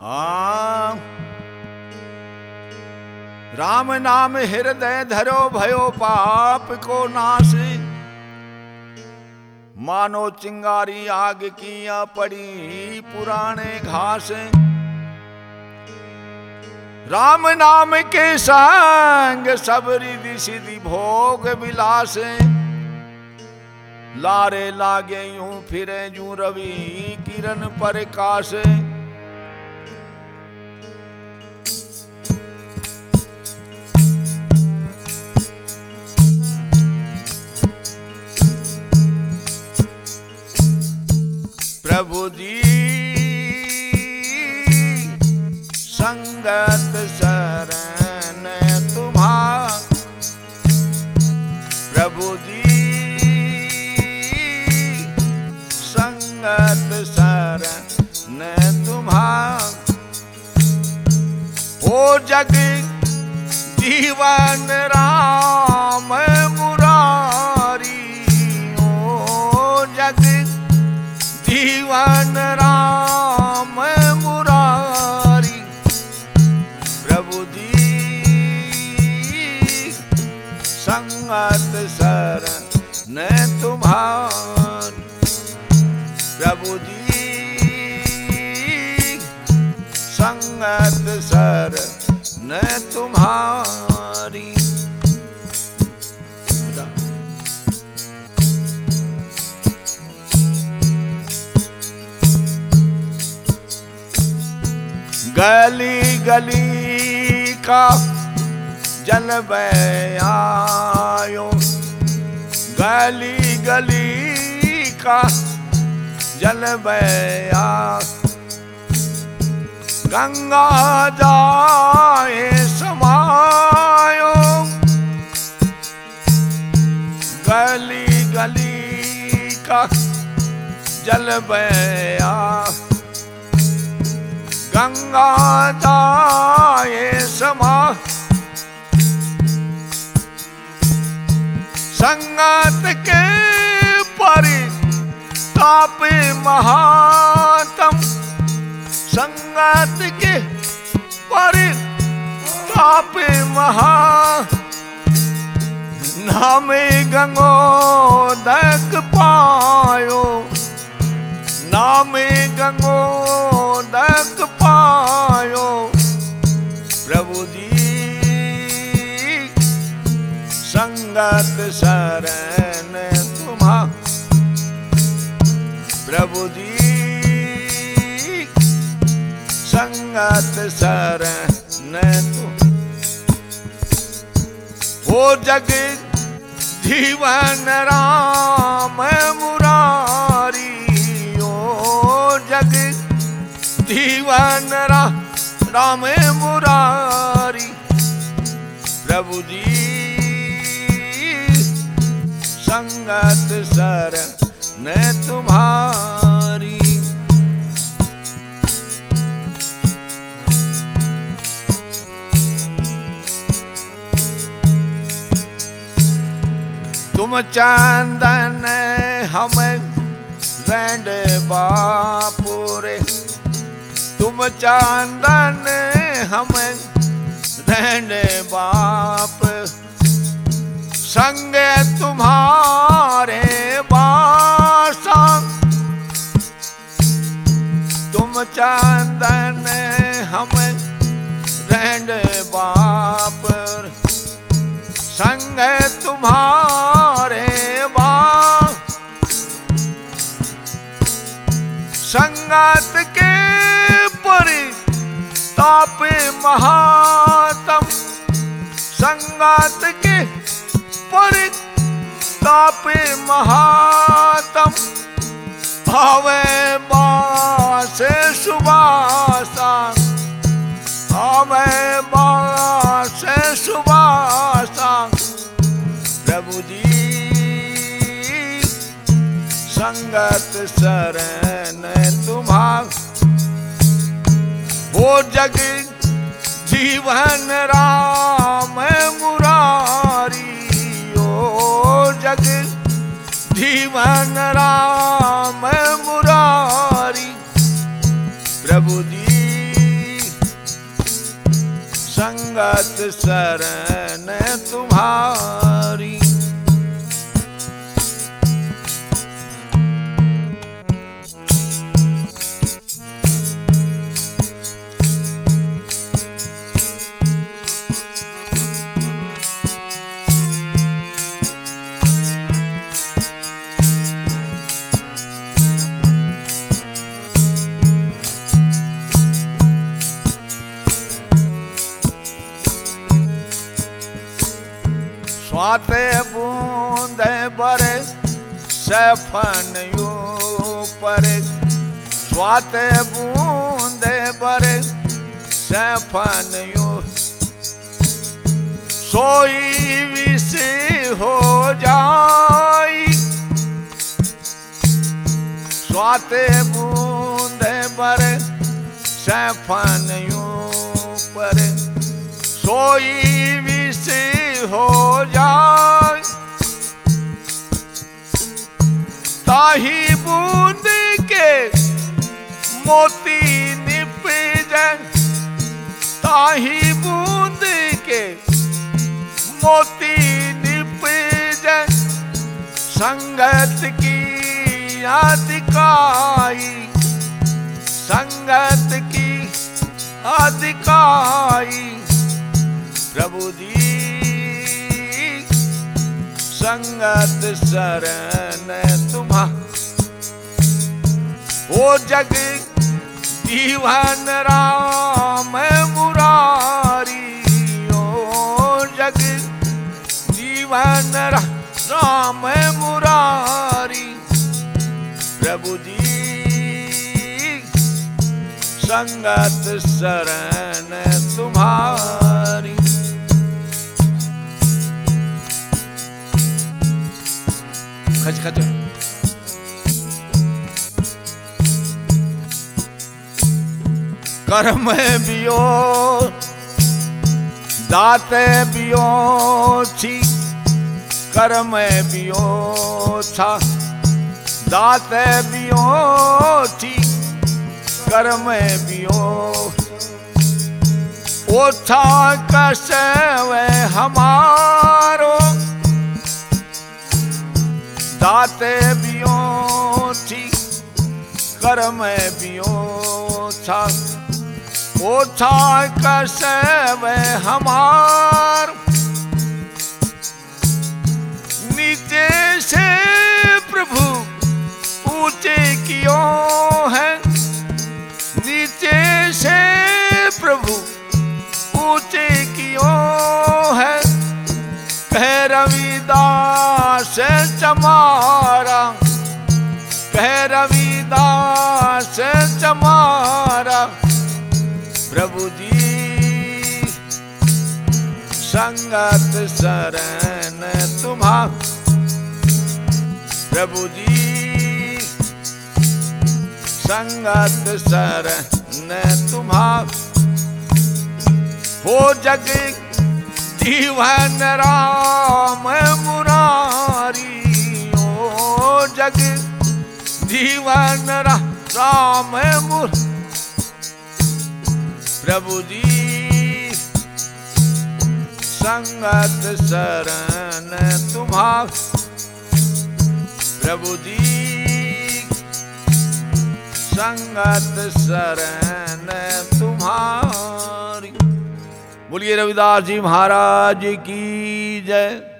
हाँ, राम नाम हृदय धरो भयो पाप को नाश। मानो चिंगारी आग किया पड़ी पुराने घास। राम नाम के संग सब रिधि सिद्धि भोग विलास। लारे लागे यूं फिरे जू रवि किरण प्रकाश। प्रभु जी संगत शरण तुम्हारा। प्रभु जी संगत शरण तुम्हारा। ओ जग जीवन राम मुरारी। ओ जग जीवन राम मुरारी। प्रभु जी संगत शरण तुम्हारी। प्रभु जी संगत शरण तुम्हारी। गली गली का जल बयायो। गली गली का जल बया। गंगा जाए समायो। गली गली का जल बया। गंगा जाए समा। संगत के परिताप महातम। संगत के परिताप महा। नामे गंगोदक पायो। नामे गंगोदक पायो। प्रभु जी संगत शरण तुम्हारा। प्रभु जी संगत शरण तुम। हो जग जीवन राम मुरारी। ओ जग जीवन राम मुरारी। प्रभु जी संगत शरण तुम्हारी। तुम चंदन हम रैंड बापुरे। तुम चंदन हम रैंड बाप। संग तुम्हारे बासा। तुम चंदन हम रैंड बाप। संग तुम्हारे बाप। संगत के परिताप महातम। संगत के परिताप महातम। भावे बास सुबासा। भावे बास सुबासा। प्रभु जी संगत शरण तुम्हारा। वो जग जीवन राम मुरारी। ओ जग जीवन राम मुरारी। प्रभु जी संगत शरण तुम्हारी। स्वाते बूंदे बरे सफन ऊपर, स्वाते बूंदे बरे सफन सोई विष हो जाई। स्वाते बूंदे बरे सफन ऊपर, सोई विष हो जाए। ताही बूंद के मोती निपज, ताही बूंद के मोती निपज। संगत की अधिकाई, संगत की अधिकाई। प्रभु जी संगत शरण तुम्हारी। ओ जग जीवन राम मुरारी, ओ जग जीवन राम मुरारी। प्रभु जी संगत शरण तुम्हारी। खच खच कर्म बियो दाते बियो छी, कर्म बियो छा दाते बियो छी। कर्म बियो ओछा कसवे हमारो, दाते बियो छी कर्म बियो छा। ओछा कसवे हमार, नीचे से प्रभु ऊंचे कियो है। नीचे से प्रभु ऊंचे कियो है। कह रविदास चमारा, कह रविदास चमारा। प्रभु जी संगत शरण तुम्हारी। प्रभु जी संगत शरण तुम्हारी। हो जग जीवन राम मुरारी, ओ जग जीवन राम मुरारी। प्रभु जी संगत शरण तुम्हारी। प्रभु जी संगत शरण तुम्हारी। बोलिए रविदास जी महाराज की जय।